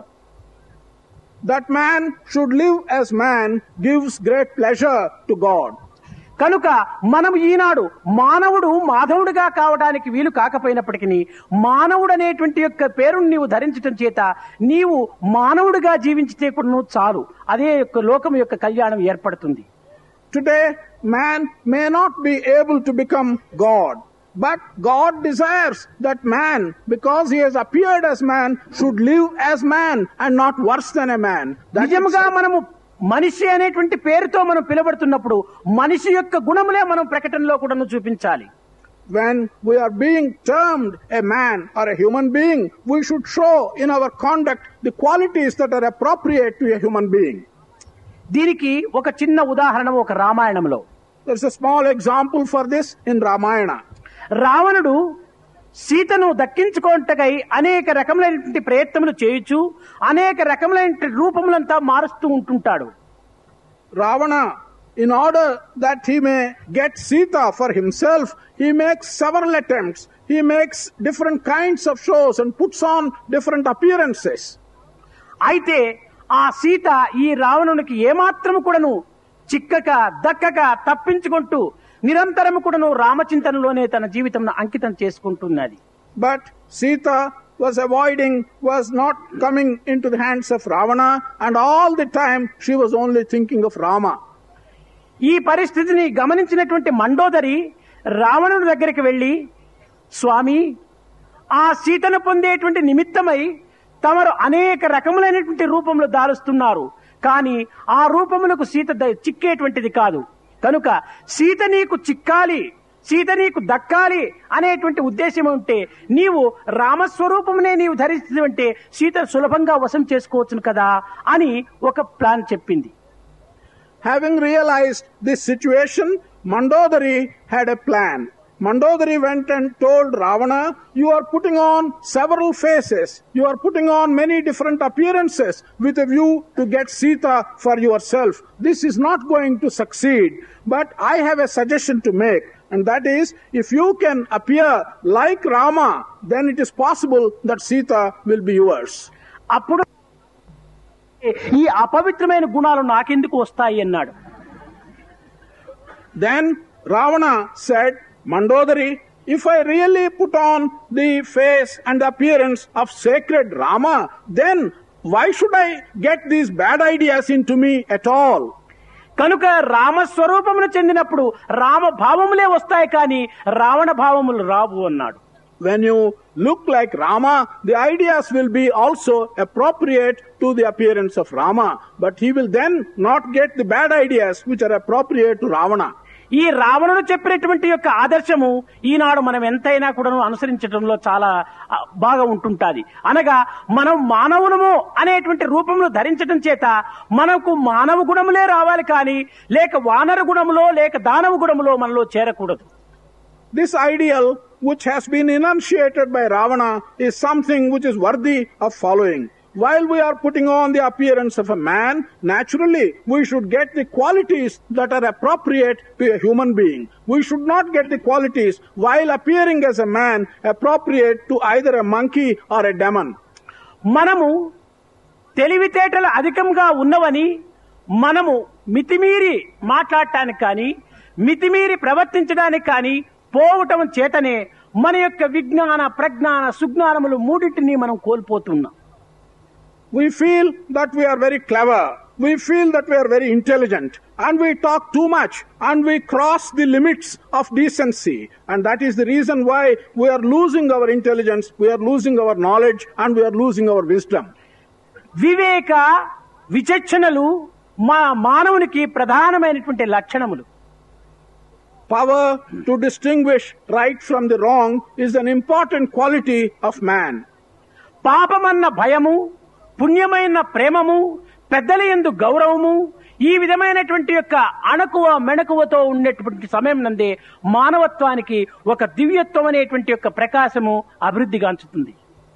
That man should live as man gives great pleasure to God.
కనుక మనం ఈనాడు మానవుడు మాధవుడిగా కావడానికి వీలు కాకపోయినప్పటికీ మానవుడు అనేటువంటి యొక్క పేరును నీవు ధరించటం చేత నీవు మానవుడిగా జీవించితే కూడా నువ్వు చాలు. అదే యొక్క లోకం యొక్క కళ్యాణం ఏర్పడుతుంది.
Today, man may not be able to become God. But God desires that man, because he has appeared as man, should live as man and not worse than a man.
నిజంగా మనము మనిషి అనేటువంటి పేరుతో మనం పిలువబడుతున్నప్పుడు మనిషి యొక్క గుణములే మనం ప్రకటనలో కూడా చూపించాలి.
When we are being termed a man or a human being, we should show in our conduct the qualities that are appropriate to a human being.
దీనికి ఒక చిన్న ఉదాహరణ ఒక రామాయణంలో.
There is a small example for this in Ramayana.
రావణుడు సీతను దక్కించుకోవటకై అనేక రకములైనటువంటి ప్రయత్నములు చేయొచ్చు, అనేక రకములైన రూపములంతా మారుస్తూ ఉంటుంటాడు.
Ravana, in order that he may get Sita for himself, he makes several attempts. He makes different kinds of shows and puts on different appearances.
అయితే ఆ సీత ఈ రావణునికి ఏమాత్రము కూడాను చిక్కక దక్కక తప్పించుకుంటూ నిరంతరము కూడాను రామచింతనలోనే తన జీవితం అంకితం చేసుకుంటున్నది.
But Sita was not coming into the hands of Ravana, and all the time she was only thinking of Rama.
ఈ పరిస్థితిని గమనించినటువంటి మండోదరి రావణుడి దగ్గరికి వెళ్లి, స్వామి, ఆ సీతను పొందేటువంటి నిమిత్తమై తమరు అనేక రకములైనటువంటి రూపంలో దాలుస్తున్నారు. కానీ ఆ రూపములకు సీత చిక్కేటువంటిది కాదు. కనుక సీత నీకు చిక్కాలి, సీత నీకు దక్కాలి అనేటువంటి ఉద్దేశం ఉంటే నీవు రామస్వరూపమునే నీవు ధరిస్తుంటే సీత సులభంగా వశం చేసుకోవచ్చును కదా అని ఒక ప్లాన్ చెప్పింది.
Having realized this situation, Mandodari had a plan. Mandodari went and told Ravana, you are putting on several faces. You are putting on many different appearances with a view to get Sita for yourself. This is not going to succeed. But I have a suggestion to make. And that is, if you can appear like Rama, then it is possible that Sita will be yours.
అప్పుడు ఈ అపవిత్రమైన గుణాలు నాకెందుకు వస్తాయి అన్నాడు.
Then Ravana said, Mandodari, if I really put on the face and the appearance of sacred Rama, then why should I get these bad ideas into me at all?
కనుక రామస్వరూపమును చెందినప్పుడు రామ భావములే వస్తాయి, కానీ రావణ భావములు రావు అన్నాడు.
When you look like Rama, the ideas will be also appropriate to the appearance of Rama, but he will then not get the bad ideas which are appropriate to Ravana.
ఈ రావణుడు చెప్పినటువంటి యొక్క ఆదర్శము ఈనాడు మనం ఎంతైనా కూడా అనుసరించడంలో చాలా బాగా ఉంటుంటాది. అనగా మనం మానవులము అనేటువంటి రూపమును ధరించడం చేత మనకు మానవ గుణములే రావాలి, కానీ లేక వానర గుణములో లేక దానవ గుణములో మనలో చేరకూడదు.
This ideal which has been enunciated by Ravana is something which is worthy of following. while we are putting on the appearance of a man, naturally we should get the qualities that are appropriate to a human being. We should not get the qualities while appearing as a man appropriate to either a monkey or a demon.
మనము తెలివితేటలు అధికంగా ఉన్నవని మనము మితిమీరి మాట్లాడటానికి కానీ మితిమీరి ప్రవర్తించడానికి కానీ పోవటం చేతనే మన యొక్క విజ్ఞాన ప్రజ్ఞాన సుజ్ఞానములు మూడింటిని మనం కోల్పోతున్నాం.
We feel that we are very clever. We feel that we are very intelligent. And we talk too much. And we cross the limits of decency. And that is the reason why we are losing our intelligence, we are losing our knowledge, and we are losing our wisdom.
వివేక విచక్షణలు మా మానవునికి ప్రధానమైనటువంటి లక్షణములు.
Power to distinguish right from the wrong is an important quality of man.
పాపమన్న భయము, పుణ్యమైన ప్రేమము, పెద్దల యందు గౌరవము, ఈ విధమైనటువంటి యొక్క అణకువ మెణకువతో ఉండేటువంటి సమయం నందే మానవత్వానికి ఒక దివ్యత్వం అనేటువంటి యొక్క ప్రకాశము అభివృద్ధిగాంచుతుంది.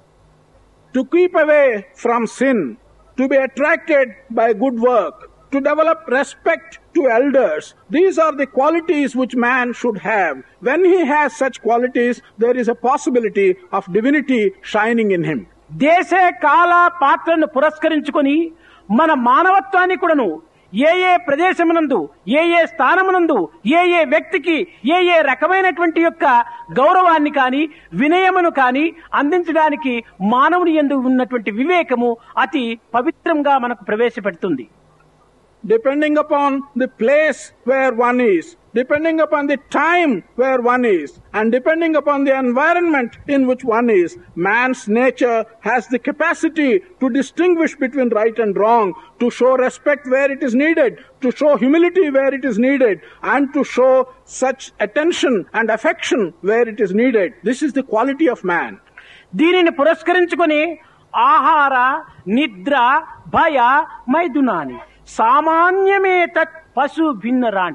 To keep away from sin, to be attracted by good work, to develop respect to elders, these are the qualities which man should have. When he has such qualities, there is a possibility of divinity shining in him.
దేశ కాల పాత్రను పురస్కరించుకొని మన మానవత్వాన్ని కూడాను ఏ ప్రదేశమునందు ఏ స్థానమునందు ఏ వ్యక్తికి ఏ రకమైనటువంటి యొక్క గౌరవాన్ని కానీ వినయమును కానీ అందించడానికి మానవుని యందు ఉన్నటువంటి వివేకము అతి పవిత్రంగా మనకు ప్రవేశపెడుతుంది.
Depending upon the place where one is, depending upon the time where one is, and depending upon the environment in which one is, man's nature has the capacity to distinguish between right and wrong, to show respect where it is needed, to show humility where it is needed, and to show such attention and affection where it is needed. This is the quality of man.
దీనిని పురస్కరించుకొని ఆహార నిద్ర భయ మైదునాని సామాన్యమే తత్ పశు భిన్న రాణి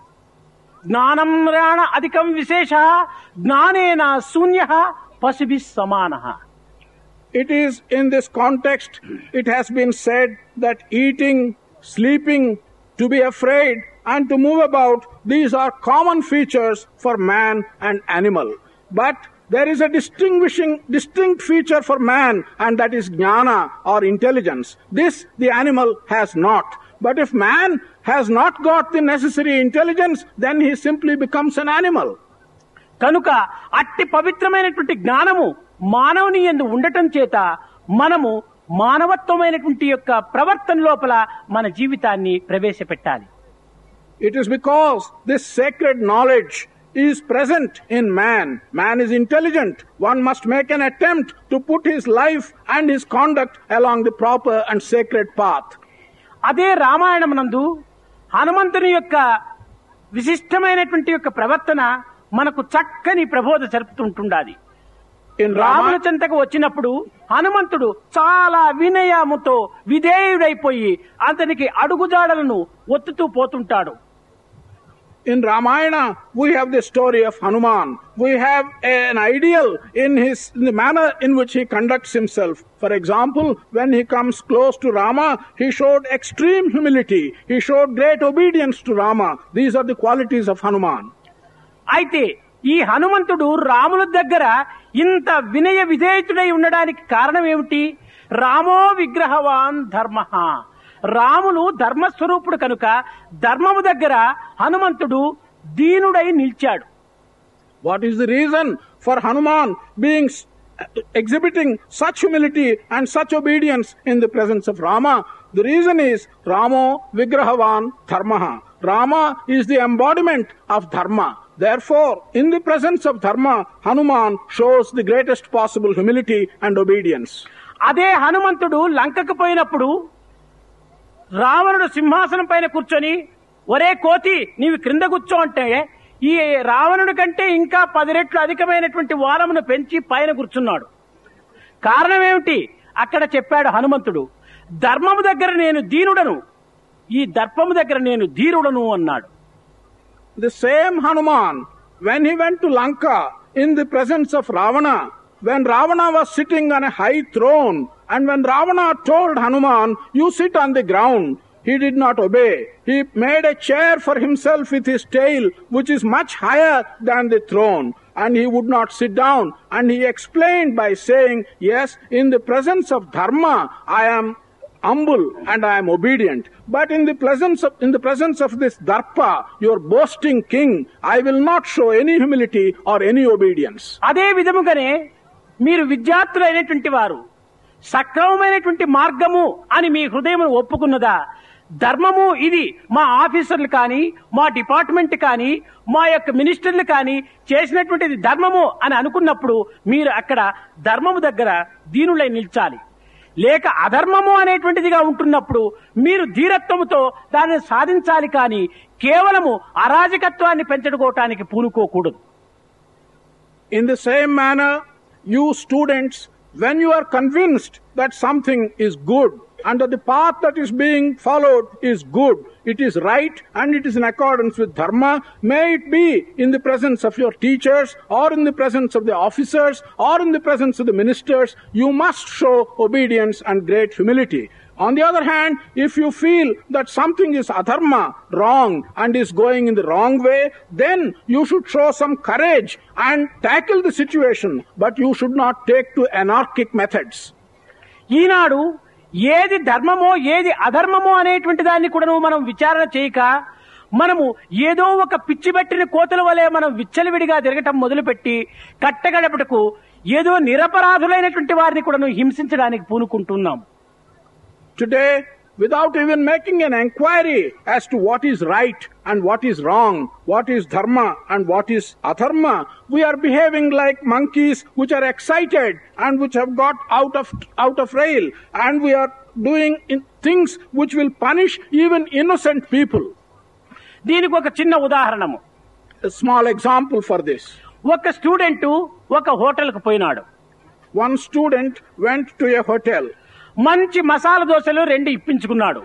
జ్ఞానం రాణ అధికం విశేష జ్ఞానేన శూన్య పశుభి సమాన.
It is in this context, it has been said that eating, sleeping, to be afraid, and to move about, these are common features for man and animal. But there is a distinct feature for man, and that is jnana or intelligence. This the animal has not. But if man has not got the necessary intelligence, then he simply becomes an animal.
కనుక అట్టి పవిత్రమైనటువంటి జ్ఞానము మానవుని యందు ఉండటం చేత మనము మానవత్వమైనటువంటి యొక్క ప్రవర్తన లోపల మన జీవితాన్ని ప్రవేశపెట్టాలి.
It is because this sacred knowledge is present in man. Man is intelligent. One must make an attempt to put his life and his conduct along the proper and sacred path.
అదే రామాయణమునందు హనుమంతుని యొక్క విశిష్టమైనటువంటి యొక్క ప్రవర్తన మనకు చక్కని ప్రబోధ జరుపుతుంటుండాలి. రాముల చెంతకు వచ్చినప్పుడు హనుమంతుడు చాలా వినయముతో విధేయుడైపోయి అతనికి అడుగుజాడలను ఒత్తుతూ పోతుంటాడు.
In Ramayana, we have the story of Hanuman. We have an ideal in the manner in which he conducts himself. For example, when he comes close to Rama, he showed extreme humility. He showed great obedience to Rama. These are the qualities of Hanuman.
అయితే ఈ హనుమంతుడు రాముల దగ్గర ఇంత వినయ విధేయుడై ఉండడానికి కారణం ఏమిటి? రామో విగ్రహవాన్ ధర్మః. రాములు ధర్మస్వరూపుడు కనుక ధర్మము దగ్గర హనుమంతుడు దీనుడై నిలిచాడు.
What is the reason for Hanuman exhibiting such humility and such obedience in the presence of Rama? The reason is Ramo Vigrahavan Dharmaha. Rama is the embodiment of Dharma. Therefore, in the presence of Dharma, Hanuman shows the greatest possible humility and obedience.
అదే హనుమంతుడు లంకకు పోయినప్పుడు రావణుడు సింహాసనం పైన కూర్చొని ఒరే కోతి నీవు క్రింద కూర్చో అంటే ఈ రావణుడి కంటే ఇంకా 10 రెట్లు అధికమైనటువంటి వారమును పెంచి పైన కూర్చున్నాడు. కారణం ఏమిటి? అక్కడ చెప్పాడు హనుమంతుడు, ధర్మము దగ్గర నేను దీనుడను, ఈ దర్పము దగ్గర నేను ధీరుడను అన్నాడు.
The same Hanuman, when he went to Lanka in the presence of Ravana, when Ravana was sitting on a high throne And when Ravana told Hanuman, you sit on the ground, he did not obey. He made a chair for himself with his tail, which is much higher than the throne, and he would not sit down. And he explained by saying, yes, in the presence of Dharma, I am humble and I am obedient. But in the presence of this Darpa, your boasting king, I will not show any humility or any obedience.
అదే విధముగానే మీరు విద్యార్థులైనటువంటి వారు సక్రమమైనటువంటి మార్గము అని మీ హృదయం ఒప్పుకున్నదా, ధర్మము ఇది మా ఆఫీసర్లు కానీ, మా డిపార్ట్మెంట్ కానీ, మా యొక్క మినిస్టర్లు కానీ చేసినటువంటిది ధర్మము అని అనుకున్నప్పుడు మీరు అక్కడ ధర్మము దగ్గర దీనులై నిల్చాలి. లేక అధర్మము అనేటువంటిదిగా ఉంటున్నప్పుడు మీరు ధీరత్వముతో దాన్ని సాధించాలి కానీ కేవలము అరాజకత్వాన్ని పెంచుకోవటానికి పూనుకోకూడదు.
In the same manner, you students, when you are convinced that something is good and that the path that is being followed is good, it is right and it is in accordance with Dharma, may it be in the presence of your teachers or in the presence of the officers or in the presence of the ministers, you must show obedience and great humility. On the other hand, if you feel that something is adharma, wrong, and is going in the wrong way, then you should show some courage and tackle the situation, but you should not take to anarchic methods.
ఈనాడు ఏది ధర్మమో ఏది అధర్మమో అనేటువంటి దాన్ని కూడా మనం విచారణ చేయక మనము ఏదో ఒక పిచ్చిబెట్టిన కోతుల వలె మనం విచ్చలవిడిగా తిరగటం మొదలుపెట్టి కట్టగడపటకు ఏదో నిరపరాధులైనటువంటి వారిని కూడా హింసించడానికి పూనుకుంటున్నాం.
Today, without even making an inquiry as to what is right and what is wrong, what is dharma and what is adharma, we are behaving like monkeys which are excited and which have got out of rail, and we are doing things which will punish even innocent people.
దీనికి ఒక చిన్న ఉదాహరణము,
A small example for this.
ఒక student ఒక హోటల్కు పోయినాడు.
One student went to a hotel.
మంచి మసాలా దోశలు 2 ఇప్పించుకున్నాడు.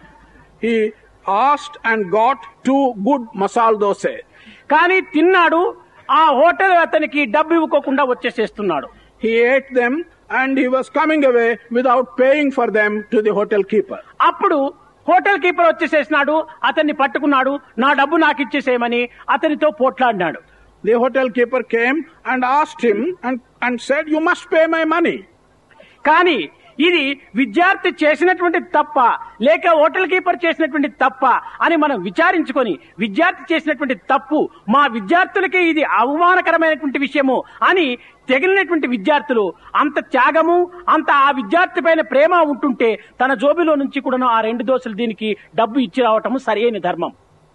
He asked and got 2 good masala dosa.
కానీ తిన్నాడు, ఆ హోటల్ అతనికి డబ్బు ఇవ్వకుండా వచ్చేసేస్తున్నాడు.
He ate them and he was coming away without paying for them to the hotel keeper.
అప్పుడు హోటల్ కీపర్ వచ్చేసేసినాడు, అతన్ని పట్టుకున్నాడు, నా డబ్బు నాకు ఇచ్చేసేయమని అతనితో పోట్లాడినాడు.
The hotel keeper came and asked him and said, you must pay my money.
కానీ ఇది విద్యార్థి చేసినటువంటి తప్ప లేక హోటల్ కీపర్ చేసినటువంటి తప్ప అని మనం విచారించుకొని విద్యార్థి చేసినటువంటి తప్పు మా విద్యార్థులకే ఇది అవమానకరమైనటువంటి విషయము అని తెగిలినటువంటి విద్యార్థులు అంత త్యాగము అంత ఆ విద్యార్థి పైన ప్రేమ ఉంటుంటే తన జోబిలో నుంచి కూడా ఆ 2 దోశలు దీనికి డబ్బు ఇచ్చి రావటము సరైన ధర్మం.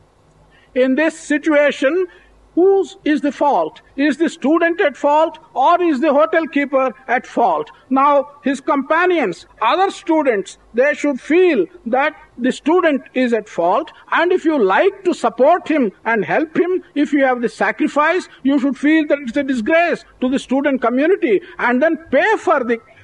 In this situation, whose is the fault? Is the student at fault or is the hotel keeper at fault? Now, his companions, other students, they should feel that the student is at fault, and if you like to support him and help him, if you have the sacrifice, you should feel that it's a disgrace to the student community, and then pay for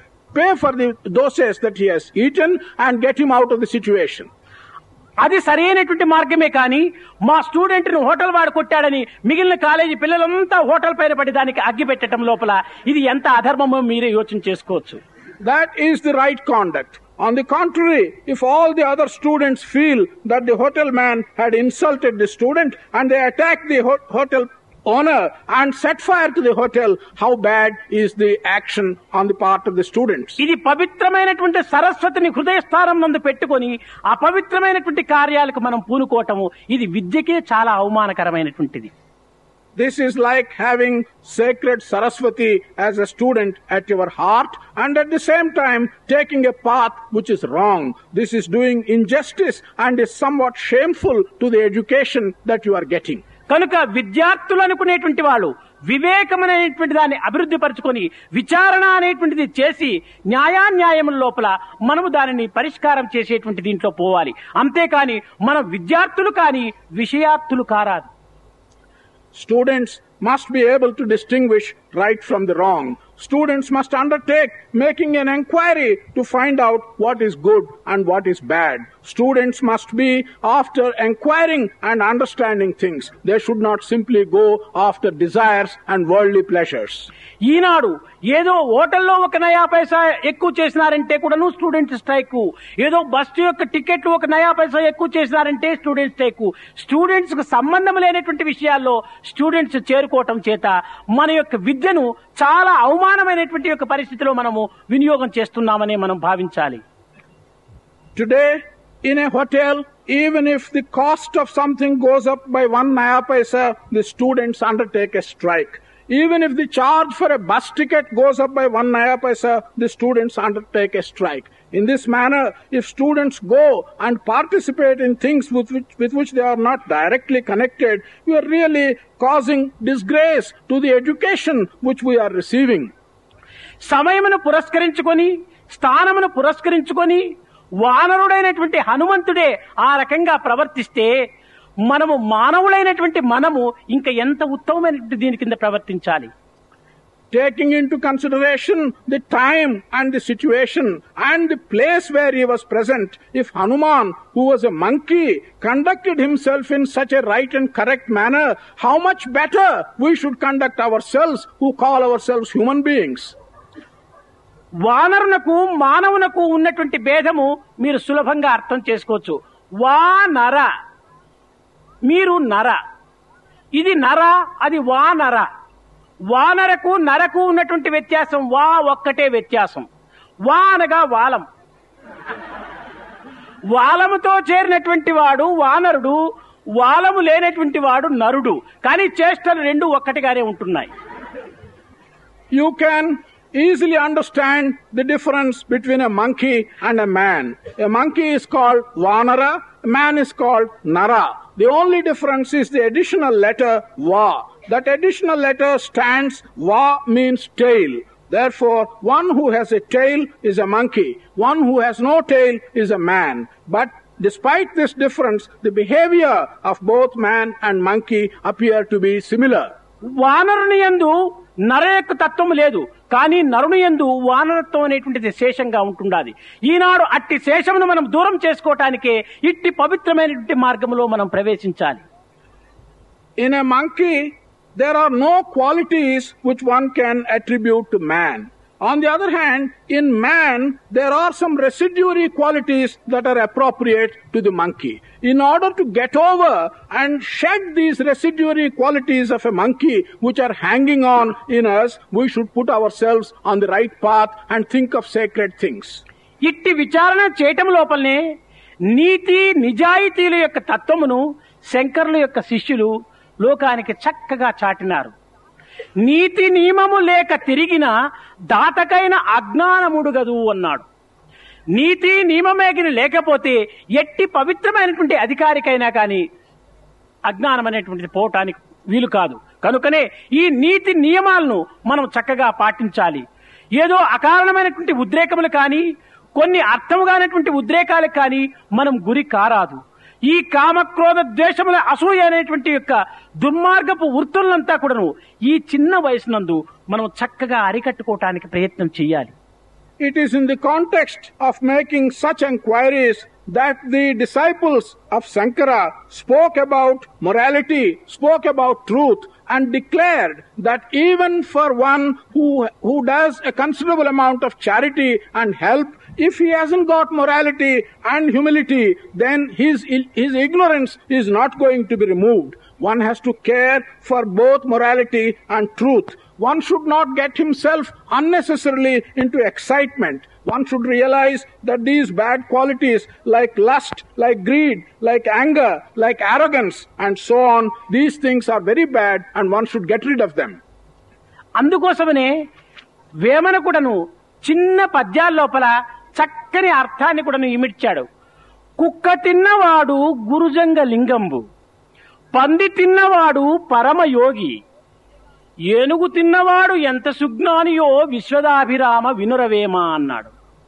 the doses that he has eaten and get him out of the situation.
అది సరైనటువంటి మార్గమే. కానీ మా student ను hotel వాడు కొట్టాడని మిగిలిన college పిల్లలంతా hotel పైన పడి దానికి అగ్గి పెట్టడం లోపల ఇది ఎంత అధర్మమో మీరే యోచన చేసుకోవచ్చు.
That is the right conduct. On the contrary, if all the other students feel that the hotel man had insulted the student and they attack the hotel owner and set fire to the hotel, how bad is the action on the part of the students?
ఇది పవిత్రమైనటువంటి సరస్వతిని హృదయస్థానం నందు పెట్టుకొని అపవిత్రమైనటువంటి కార్యాలకు మనం పూనుకోవటము ఇది విద్యకే చాలా అవమానకరమైనటువంటిది.
This is like having sacred Saraswati as a student at your heart and at the same time taking a path which is wrong. This is doing injustice and is somewhat shameful to the education that you are getting.
కనుక విద్యార్థులు అనుకునేటువంటి వాళ్ళు వివేకమైనటువంటి దాన్ని అభివృద్ధి పరచుకొని విచారణ అనేటువంటిది చేసి న్యాయాన్యాయముల లోపల మనము దానిని పరిష్కారం చేసేటువంటి దీంట్లో పోవాలి. అంతేకాని మన విద్యార్థులు కానీ విషయార్థులు కారాదు.
Students must be able to distinguish right from the wrong. students must undertake making an inquiry to find out what is good and what is bad. Students must be after inquiring and understanding things. They should not simply go after desires and worldly pleasures.
ఈనాడు ఏదో హోటల్లో ఒక నయా పైసా ఎక్కువ చేసినారంటే కూడాను student strike, ఏదో bus యొక్క టికెట్లు ఒక నయా పైసా ఎక్కువ చేసినారంటే స్టూడెంట్ స్ట్రైక్. స్టూడెంట్స్ కు సంబంధం లేనటువంటి విషయాల్లో స్టూడెంట్స్ చేరుకోవటం చేత మన యొక్క విద్యను చాలా అవమానమైనటువంటి యొక్క పరిస్థితిలో మనము వినియోగం చేస్తున్నామని మనం భావించాలి.
Today, in a hotel, even if the cost of something goes up by 1 naya paisa, the students undertake a strike. Even if the charge for a bus ticket goes up by 1 naya paisa, the students undertake a strike. In this manner, if students go and participate in things with which they are not directly connected, we are really causing disgrace to the education which we are receiving.
సమయమును పురస్కరించుకొని, స్థానమును పురస్కరించుకొని వానరుడైనటువంటి హనుమంతుడే ఆ రకంగా ప్రవర్తిస్తే మనము మానవులైనటువంటి మనము ఇంకా ఎంత ఉత్తమమైనటువంటి దీని కింద ప్రవర్తించాలి.
Taking into consideration the time and the situation and the place where he was present, if Hanuman, who was a monkey, conducted himself in such a right and correct manner, how much better we should conduct ourselves who call ourselves human beings.
వానరునకు మానవునకు ఉన్నటువంటి భేదము మీరు సులభంగా అర్థం చేసుకోవచ్చు. వానర, మీరు నర, ఇది నర, అది వానర. వానరకు నరకు ఉన్నటువంటి వ్యత్యాసం వా ఒక్కటే వ్యత్యాసం. వా అనగా వాలం. వాలముతో చేరినటువంటి వాడు వానరుడు, వాలము లేనటువంటి వాడు నరుడు. కానీ చేష్టలు రెండు ఒక్కటిగానే ఉంటున్నాయి.
You can easily understand the difference between a monkey and a man. A monkey is called Vanara, a man is called Nara. The only difference is the additional letter Va. That additional letter stands, Va means tail. Therefore, one who has a tail is a monkey. One who has no tail is a man. But despite this difference, the behavior of both man and monkey appear to be similar.
వానరుని యందు నర యొక్క తత్వం లేదు, కానీ నరుని యందు వానరత్వం అనేటువంటిది శేషంగా ఉంటుండాలి. ఈనాడు అట్టి శేషమును మనం దూరం చేసుకోవటానికే ఇట్టి పవిత్రమైనటువంటి మార్గంలో మనం ప్రవేశించాలి.
In a monkey, there are no qualities which one can attribute to man. On the other hand, in man, there are some residuary qualities that are appropriate to the monkey. In order to get over and shed these residuary qualities of a monkey which are hanging on in us, we should put ourselves on the right path and think of sacred things.
ఇట్టి విచారణ చేయటం లోపలనే నీతి నిజాయితీల యొక్క తత్వమును శంకరుల యొక్క శిష్యులు లోకానికి చక్కగా చాటినారు. నీతి నియమము లేక తిరిగిన దాతకైన అజ్ఞానముడుగదు అన్నాడు. నీతి నియమమేగిన లేకపోతే ఎట్టి పవిత్రమైనటువంటి అధికారికైనా కానీ అజ్ఞానం అనేటువంటిది పోవటానికి వీలు కాదు. కనుకనే ఈ నీతి నియమాలను మనం చక్కగా పాటించాలి. ఏదో అకారణమైనటువంటి ఉద్రేకములు కానీ, కొన్ని అర్థముగానటువంటి ఉద్రేకాలకు కానీ మనం గురి కారాదు. ఈ కామక్రోధ ద్వేషముల అసూయ అనేటువంటి యొక్క దుర్మార్గపు వృత్తులంతా కూడాను ఈ చిన్న వయసునందు మనం చక్కగా అరికట్టుకోవటానికి ప్రయత్నం చేయాలి.
It is in the context of making such enquiries that the disciples of Sankara spoke about morality, spoke about truth, and declared that even for one who does a considerable amount of charity and help, if he hasn't got morality and humility, then his ignorance is not going to be removed. One has to care for both morality and truth. One should not get himself unnecessarily into excitement. One should realize that these bad qualities like lust, like greed, like anger, like arrogance, and so on, these things are very bad and one should get rid of them.
అందుకోసమనే వేమన కూడాను చిన్న పద్యాల లోపల చక్కని అర్థాన్ని కూడాను ఇమిడ్చాడు. కుక్క తిన్నవాడు గురుజంగ లింగంబు, పంది తిన్నవాడు పరమయోగి, ఏనుగు తిన్నవాడు ఎంత సుజ్ఞానియో విశ్వదాభిరామ వినురవేమ అన్నాడు.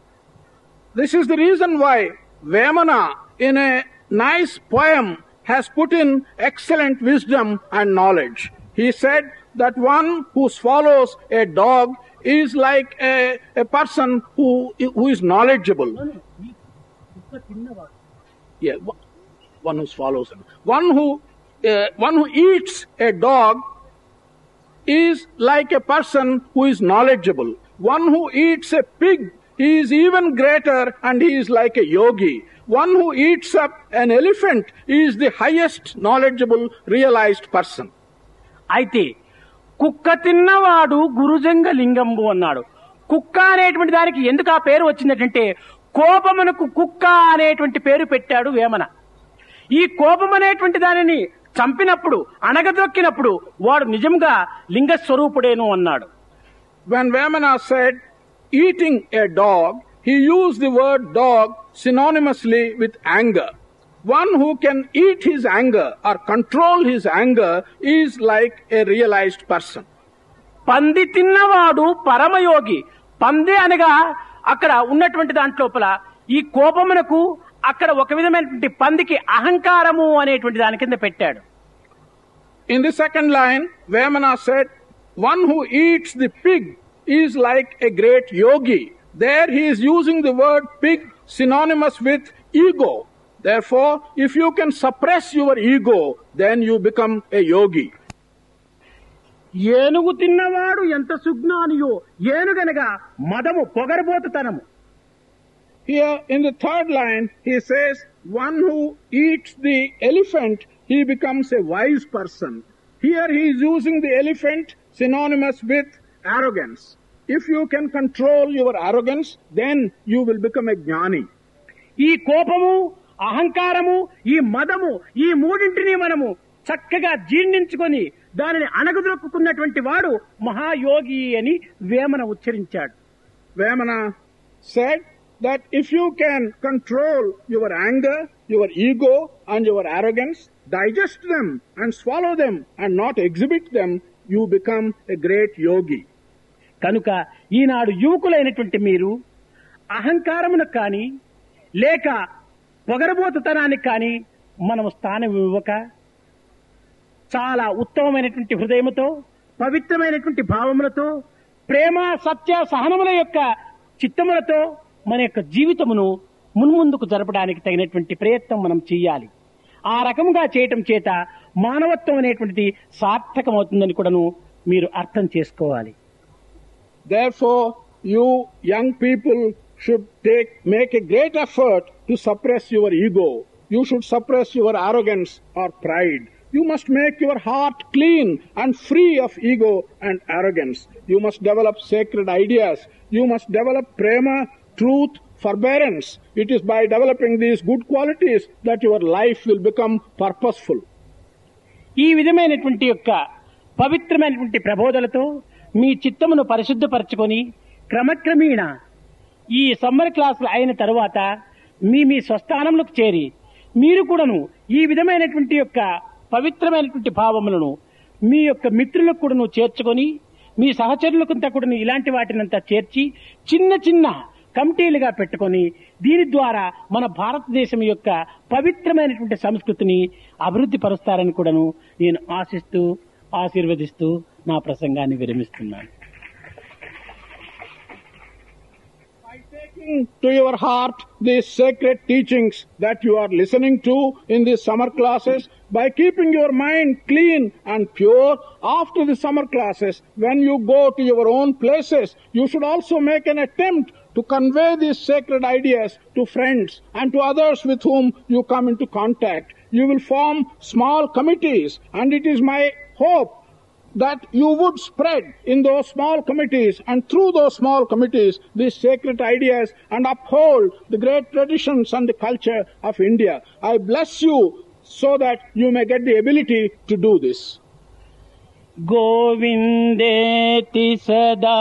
This is the reason why Vemana, in a nice poem, has put in excellent wisdom and knowledge. He said that one who swallows a dog is like a person who is knowledgeable. Yeah, one who swallows him. One who eats a dog is like a person who is knowledgeable. One who eats a pig, he is even greater and he is like a yogi. One who eats up an elephant is the highest knowledgeable realized person.
అయితే కుక్క తిన్నవాడు గురుజంగ లింగంబు అన్నాడు. కుక్క అనేటువంటి దానికి ఎందుకు ఆ పేరు వచ్చిందంటే కోపమునకు కుక్క అనేటువంటి పేరు పెట్టాడు వేమన. ఈ కోపం అనేటువంటి దానిని చంపినప్పుడు అణగదొక్కినప్పుడు వాడు నిజంగా లింగ స్వరూపుడేను అన్నాడు.
When Vemana said eating a dog, he used the word dog synonymously with anger. One who can eat his anger or control his anger is like a realized person.
పంది తిన్నవాడు పరమయోగి. పంది అనగా అక్కడ ఉన్నటువంటి దాంట్లోపల ఈ కోపమునకు అక్కడ ఒక విధమైనటువంటి పందికి అహంకారము అనేటువంటి దాని కింద పెట్టాడు.
In the second line, Vemana said, one who eats the pig is like a great yogi. There he is using the word pig synonymous with ego. Therefore, if you can suppress your ego, then you become a yogi.
ఏనుగు తిన్నవాడు ఎంత సుజ్ఞానియో. ఏనుగనగా మదము, పొగరబోతుతనము.
Here in the third line, he says, one who eats the elephant, he becomes a wise person. Here he is using the elephant synonymous with arrogance. If you can control your arrogance, then you will become a jnani.
ఈ కోపము, అహంకారము, ఈ మదము, ఈ మూడింటిని మనము చక్కగా జీర్ణించుకొని దానిని అణగదొక్కున్నటువంటి వాడు మహాయోగి అని Vemana ఉచ్చరించాడు.
Vemana said that if you can control your anger, your ego and your arrogance, digest them and swallow them and not exhibit them, you become a great yogi.
కనుక ఈనాడు యువకులైనటువంటి మీరు అహంకారమునకు కానీ లేక పొగరబోతుతనానికి కానీ మనము స్థానం ఇవ్వక చాలా ఉత్తమమైనటువంటి హృదయముతో, పవిత్రమైనటువంటి భావములతో, ప్రేమ, సత్య, సహనముల యొక్క చిత్తములతో మన యొక్క జీవితమును మున్ముందుకు జరపడానికి తగినటువంటి ప్రయత్నం మనం చెయ్యాలి. ఆ రకముగా చేయటం చేత మానవత్వం అనేటువంటిది సార్థకమవుతుందని కూడాను మీరు అర్థం చేసుకోవాలి.
Therefore, you young people should make a great effort to suppress your ego. You should suppress your arrogance or pride. You must make your heart clean and free of ego and arrogance. You must develop sacred ideas. You must develop prema, truth, forbearance. It is by developing these good qualities that your life will become purposeful.
ఈ విధమైనటువంటి యొక్క పవిత్రమైనటువంటి ప్రబోధలతో మీ చిత్తమును పరిశుద్ధపరచుకొని క్రమక్రమేణ ఈ summer క్లాసులు అయిన తరువాత మీ స్వస్థానములకు చేరి మీరు కూడాను ఈ విధమైనటువంటి యొక్క పవిత్రమైనటువంటి భావములను మీ యొక్క మిత్రులకు కూడాను చేర్చుకొని మీ సహచరులకంతా కూడాను ఇలాంటి వాటినంతా చేర్చి చిన్న చిన్న కమిటీలుగా పెట్టుకొని దీని ద్వారా మన భారతదేశం యొక్క పవిత్రమైనటువంటి సంస్కృతిని అభివృద్ధి పరుస్తారని కూడాను నేను ఆశిస్తూ ఆశీర్వదిస్తూ నా ప్రసంగాన్ని విరమిస్తున్నాను.
Taking to your heart these sacred teachings that you are listening to in these summer classes, by keeping your mind clean and pure after the summer classes, when you go to your own places, you should also make an attempt to convey these sacred ideas to friends and to others with whom you come into contact. You will form small committees, and it is my hope that you would spread in those small committees and through those small committees these sacred ideas and uphold the great traditions and the culture of India. I bless you so that you may get the ability to do this.
గోవిందేతి సదా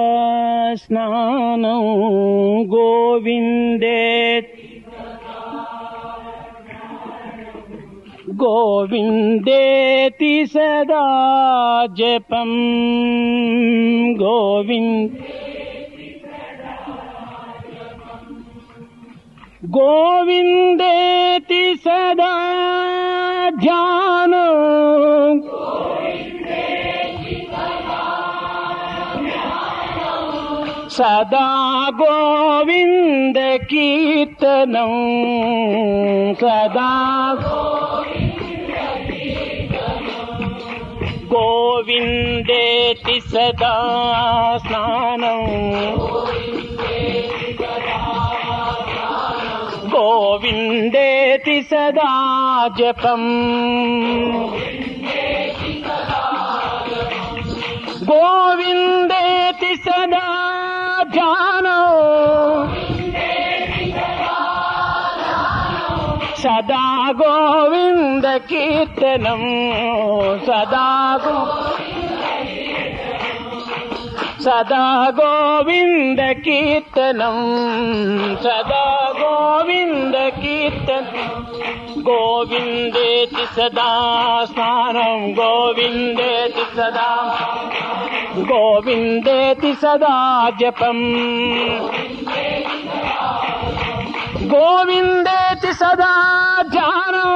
స్నానం గోవిందేతి గోవిందేతి సదా జపం గోవిందేతి సదా ధ్యానం సదా గోవింద కీర్తనం సదా గోవిందేతి సదా స్నానం గోవిందేతి సదా జపం గోవిందేతి సదా ధ్యానం సదా గోవింద కీర్తనం సదా గోవింద కీర్తనం సదా గోవింద కీర్తనం గోవిందేతి సదా స్నానం గోవిందేతి సదా గోవిందేతి సదా జపం గోవిందేతి సదా ధ్యానం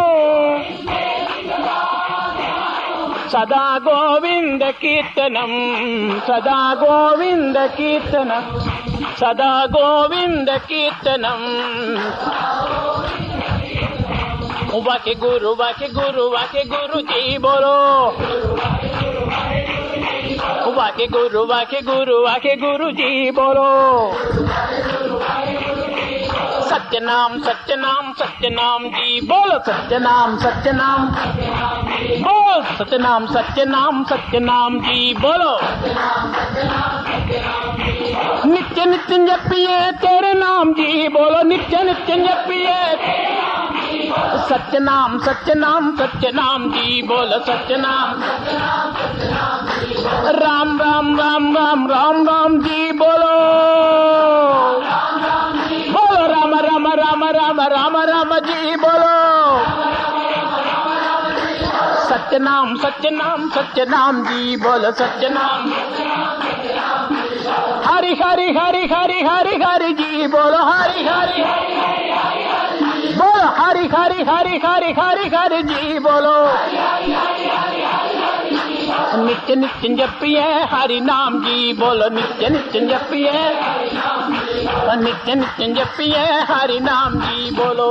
సదా గోవింద కీర్తనం సదా గోవింద కీర్తనం సదా గోవింద కీర్తనం వాకే గురు వాకే గురు వాకే గురు జీ బోలో వాకే గురు వాకే గురు వాకే గురు జీ బోలో सत्यनाम सत्यनाम सत्यनाम जी बोलो सत्यनाम सत्यनाम बोल सत्यनाम सत्यनाम सत्यनाम जी बोलो नित्य नित्य जपिए तेरे नाम जी बोलो नित्य नित्य जपिए सत्यनाम सत्यनाम सत्यनाम जी बोलो सत्यनाम राम राम राम राम राम राम जी बोलो राम राम राम राम राम राम जी बोलो सत्यनाम सत्यनाम सत्यनाम जी बोलो सत्यनाम हरि हरि हरि हरि हरि हरि जी बोलो हरि हरि बोलो हरि हरि हरि हरि हरि हरि जी बोलो नित्य नित्य जपिए हरि नाम जी बोलो नित्य नित्य जपिए नित्य नित्य जपिए हरि नाम जी बोलो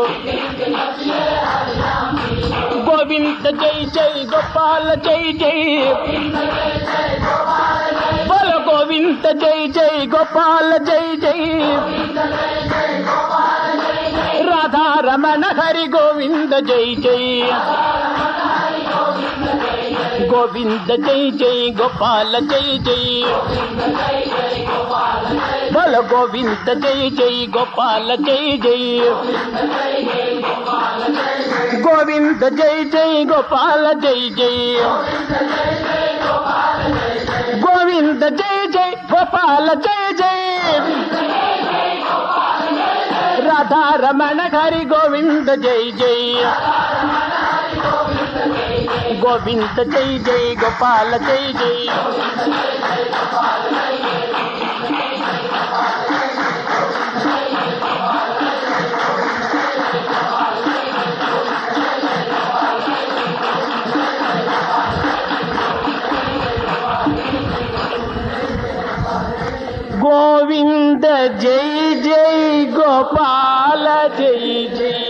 गोविंद जय जय गोपाल जय जय बोलो गोविंद जय जय गोपाल जय जय राधा रमण हरि गोविंद जय जय गोविंद जय जय गोपाल जय जय बोलो गोविंद जय जय गोपाल जय जय गोविंद जय जय गोपाल जय जय गोविंद जय जय गोपाल जय जय राधा रमण हरि गोविंद जय जय गोविंद जय जय गोपाल जय जय गोविंद जय जय गोपाल जय जय